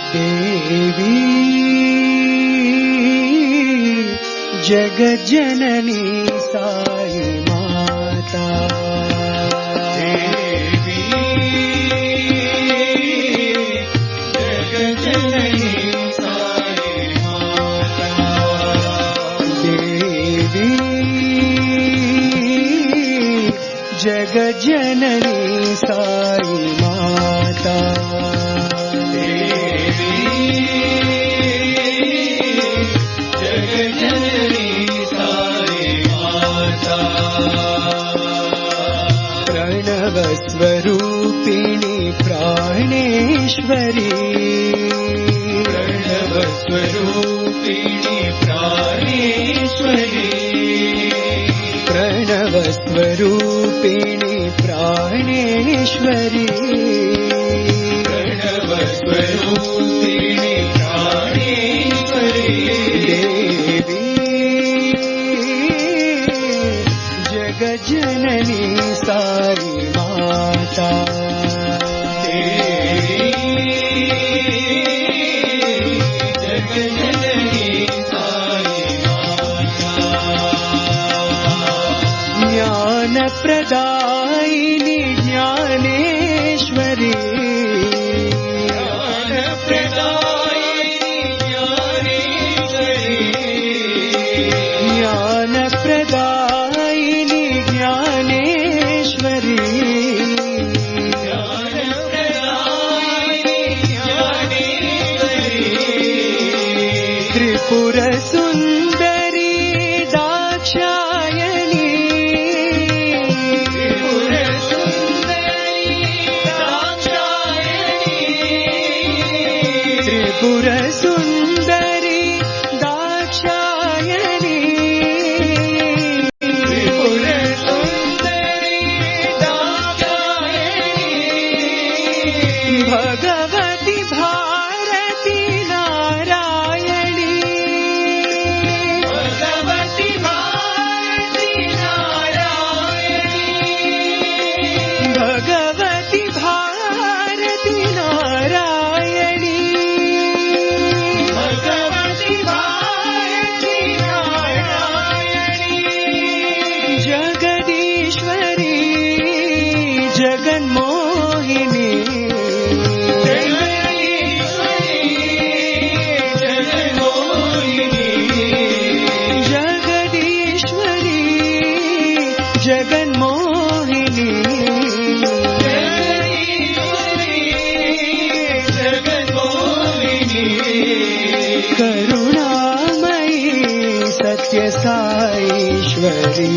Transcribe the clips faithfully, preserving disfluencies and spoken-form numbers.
देवी जगज्जननी साई माता देवी जगज्जननी साई माता देवी जगज्जननी साई माता स्वरूपिणी प्राणेश्वरी प्रणव स्वरूपिणी प्राणेश्वरी प्रणव स्वरूपिणी प्राणेश्वरी प्रणव स्वरूपिणी प्राणेश्वरी देवी जगज्जननी साई माता देवी जगज्जननी साई माता ज्ञान प्रदायिनी ज्ञानेश्वरी ज्ञान प्रदायिनी ज्ञानेश्वरी ज्ञान प्रदायिनी ज्ञानेश्वरी त्रिपुर सुंदरी दाक्षायणी त्रिपुर सुंदरी दाक्षायणी त्रिपुर सुंदरी दाक्षायणी त्रिपुर सुंदरी दाक्षायणी भगवती भारती नारायणी भगवती भारती नारायणी भगवती भारती नारायणी भगवती भारती नारायणी जगदीश्वरी जगन्मोहिनी जगदीश्वरी जगन्मोहिनी जगदीश्वरी जगन्मोहिनी जगदीश्वरी जगन्मोहिनी करुणामयी सत्य साईश्वरी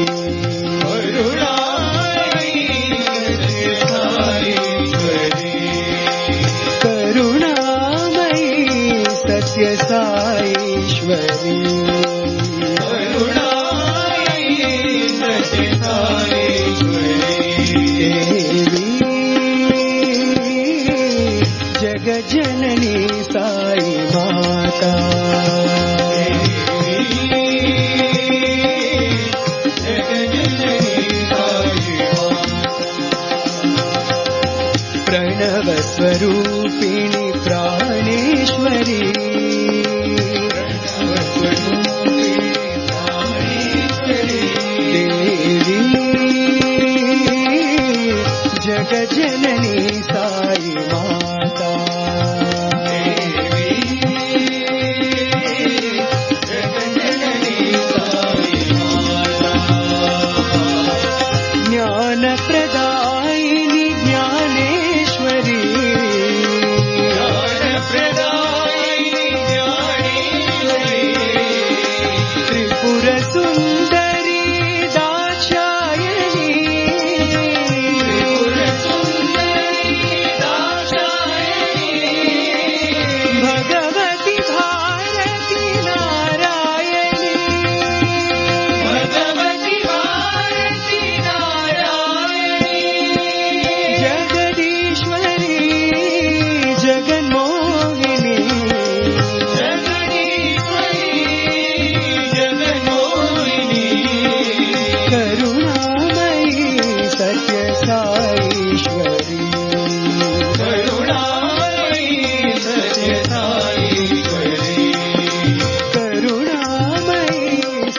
करुणामयी सत्य साईश्वरी देवी जगज्जननी साई माता प्रणव स्वरूपिणी प्राणेश्वरी देवी जगज्जननी साई माता ज्ञान प्रदायिनी ज्ञानेश्वरी ज्ञान प्रदायिनी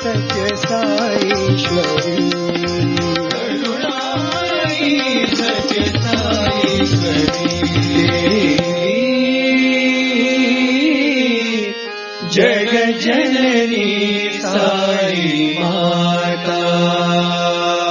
सत्य साईश्वरी करुणामयी सत्य साईश्वरी जगज्जननी साई माता।